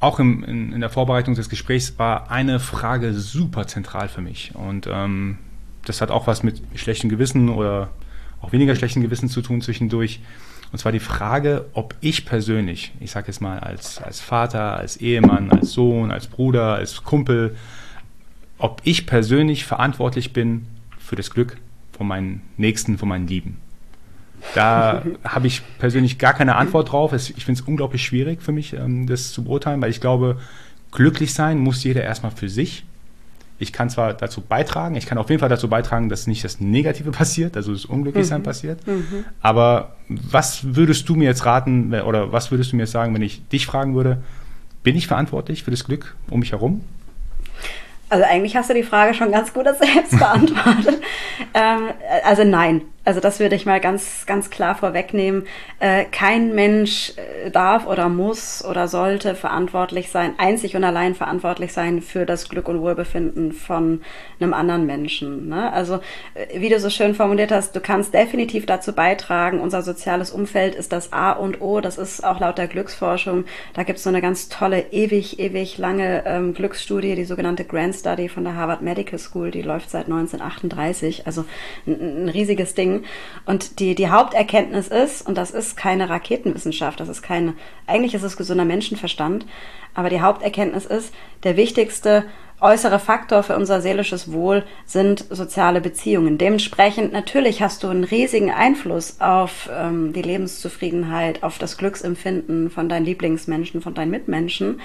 auch in der Vorbereitung des Gesprächs war eine Frage super zentral für mich. Und das hat auch was mit schlechtem Gewissen oder auch weniger schlechtem Gewissen zu tun zwischendurch. Und zwar die Frage, ob ich persönlich, ich sage jetzt mal als Vater, als Ehemann, als Sohn, als Bruder, als Kumpel, ob ich persönlich verantwortlich bin für das Glück von meinen Nächsten, von meinen Lieben. Da habe ich persönlich gar keine Antwort drauf. Ich finde es unglaublich schwierig für mich, das zu beurteilen, weil ich glaube, glücklich sein muss jeder erstmal für sich. Ich kann zwar dazu beitragen, ich kann auf jeden Fall dazu beitragen, dass nicht das Negative passiert, also das Unglücklichsein passiert. Aber was würdest du mir jetzt raten oder was würdest du mir jetzt sagen, wenn ich dich fragen würde, bin ich verantwortlich für das Glück um mich herum? Also eigentlich hast du die Frage schon ganz gut selbst beantwortet. Also nein. Also das würde ich mal ganz, ganz klar vorwegnehmen. Kein Mensch darf oder muss oder sollte verantwortlich sein, einzig und allein verantwortlich sein für das Glück und Wohlbefinden von einem anderen Menschen. Ne? Also wie du so schön formuliert hast, du kannst definitiv dazu beitragen. Unser soziales Umfeld ist das A und O. Das ist auch laut der Glücksforschung. Da gibt es so eine ganz tolle, ewig lange Glücksstudie, die sogenannte Grand Study von der Harvard Medical School. Die läuft seit 1938. Also ein riesiges Ding. Und die Haupterkenntnis ist, und das ist keine Raketenwissenschaft, eigentlich ist es gesunder Menschenverstand, aber die Haupterkenntnis ist, der wichtigste äußere Faktor für unser seelisches Wohl sind soziale Beziehungen. Dementsprechend natürlich hast du einen riesigen Einfluss auf die Lebenszufriedenheit, auf das Glücksempfinden von deinen Lieblingsmenschen, von deinen Mitmenschen.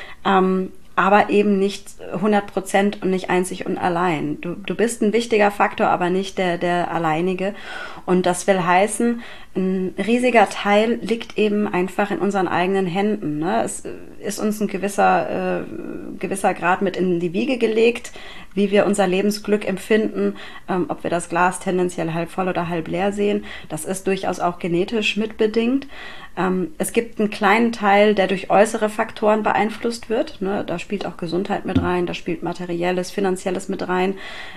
Aber eben nicht 100% und nicht einzig und allein. Du bist ein wichtiger Faktor, aber nicht der alleinige. Und das will heißen, ein riesiger Teil liegt eben einfach in unseren eigenen Händen. Ne? Es ist uns ein gewisser Grad mit in die Wiege gelegt, wie wir unser Lebensglück empfinden, ob wir das Glas tendenziell halb voll oder halb leer sehen. Das ist durchaus auch genetisch mitbedingt. Es gibt einen kleinen Teil, der durch äußere Faktoren beeinflusst wird. Ne? Da spielt auch Gesundheit mit rein, da spielt Materielles, Finanzielles mit rein.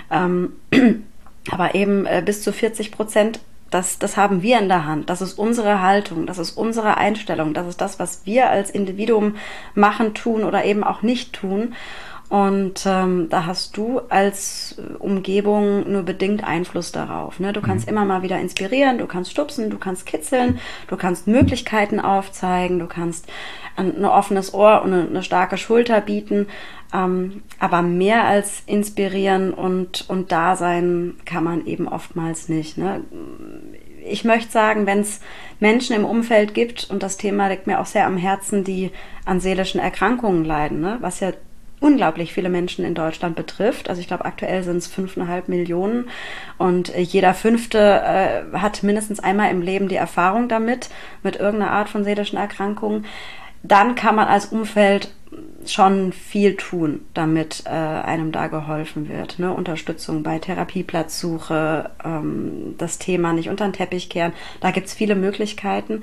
Aber eben bis zu 40%, das haben wir in der Hand. Das ist unsere Haltung, das ist unsere Einstellung, das ist das, was wir als Individuum machen, tun oder eben auch nicht tun. Und da hast du als Umgebung nur bedingt Einfluss darauf. Ne? Du kannst immer mal wieder inspirieren, du kannst stupsen, du kannst kitzeln, du kannst Möglichkeiten aufzeigen, du kannst ein offenes Ohr und eine starke Schulter bieten. Aber mehr als inspirieren und da sein kann man eben oftmals nicht. Ne? Ich möchte sagen, wenn es Menschen im Umfeld gibt, und das Thema liegt mir auch sehr am Herzen, die an seelischen Erkrankungen leiden, ne? Was ja unglaublich viele Menschen in Deutschland betrifft. Also ich glaube, aktuell sind es 5,5 Millionen und jeder Fünfte hat mindestens einmal im Leben die Erfahrung damit, mit irgendeiner Art von seelischen Erkrankung. Dann kann man als Umfeld schon viel tun, damit einem da geholfen wird. Ne? Unterstützung bei Therapieplatzsuche, das Thema nicht unter den Teppich kehren. Da gibt es viele Möglichkeiten.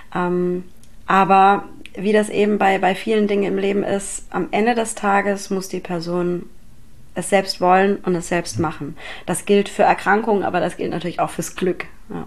Aber wie das eben bei vielen Dingen im Leben ist, am Ende des Tages muss die Person es selbst wollen und es selbst machen. Das gilt für Erkrankungen, aber das gilt natürlich auch fürs Glück. Ja.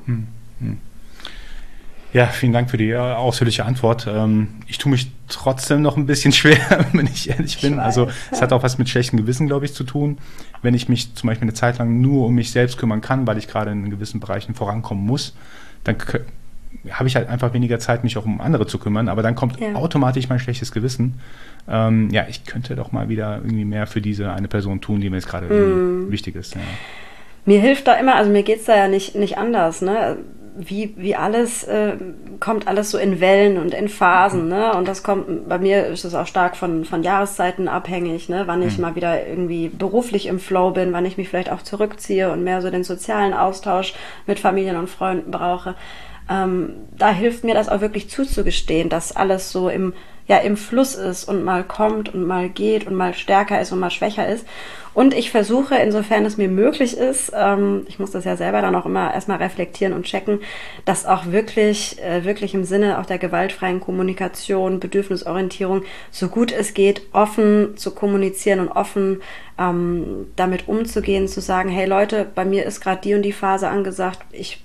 Ja, vielen Dank für die ausführliche Antwort. Ich tue mich trotzdem noch ein bisschen schwer, wenn ich ehrlich bin. Also es hat auch was mit schlechtem Gewissen, glaube ich, zu tun. Wenn ich mich zum Beispiel eine Zeit lang nur um mich selbst kümmern kann, weil ich gerade in gewissen Bereichen vorankommen muss, dann habe ich halt einfach weniger Zeit, mich auch um andere zu kümmern, aber dann kommt automatisch mein schlechtes Gewissen. Ich könnte doch mal wieder irgendwie mehr für diese eine Person tun, die mir jetzt gerade wichtig ist. Ja. Mir hilft da immer, also mir geht's da ja nicht anders, ne? Wie alles, kommt alles so in Wellen und in Phasen, ne? Und das kommt, bei mir ist es auch stark von Jahreszeiten abhängig, ne? Wann ich mal wieder irgendwie beruflich im Flow bin, wann ich mich vielleicht auch zurückziehe und mehr so den sozialen Austausch mit Familien und Freunden brauche. Da hilft mir das auch wirklich zuzugestehen, dass alles so im Fluss ist und mal kommt und mal geht und mal stärker ist und mal schwächer ist. Und ich versuche, insofern es mir möglich ist, ich muss das ja selber dann auch immer erstmal reflektieren und checken, dass auch wirklich im Sinne auch der gewaltfreien Kommunikation, Bedürfnisorientierung, so gut es geht, offen zu kommunizieren und offen damit umzugehen, zu sagen, hey Leute, bei mir ist gerade die und die Phase angesagt, ich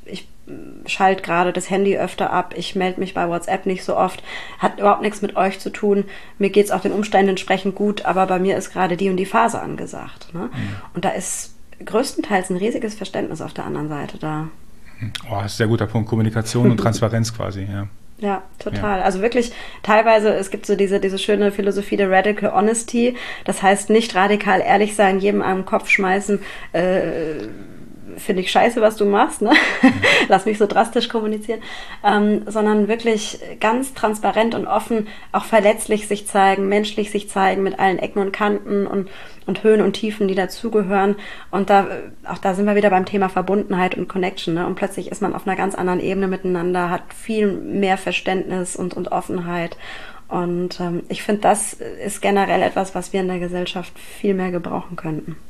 schalte gerade das Handy öfter ab, ich melde mich bei WhatsApp nicht so oft, hat überhaupt nichts mit euch zu tun, mir geht es auch den Umständen entsprechend gut, aber bei mir ist gerade die und die Phase angesagt. Ne? Und da ist größtenteils ein riesiges Verständnis auf der anderen Seite da. Oh, das ist ein sehr guter Punkt, Kommunikation und Transparenz quasi, ja. Ja, total. Ja. Also wirklich teilweise, es gibt so diese schöne Philosophie der Radical Honesty. Das heißt, nicht radikal ehrlich sein, jedem einen Kopf schmeißen, finde ich scheiße, was du machst, ne? Lass mich so drastisch kommunizieren, sondern wirklich ganz transparent und offen, auch verletzlich sich zeigen, menschlich sich zeigen, mit allen Ecken und Kanten und Höhen und Tiefen, die dazugehören. Und auch da sind wir wieder beim Thema Verbundenheit und Connection, ne? Und plötzlich ist man auf einer ganz anderen Ebene miteinander, hat viel mehr Verständnis und Offenheit. Und ich finde, das ist generell etwas, was wir in der Gesellschaft viel mehr gebrauchen könnten.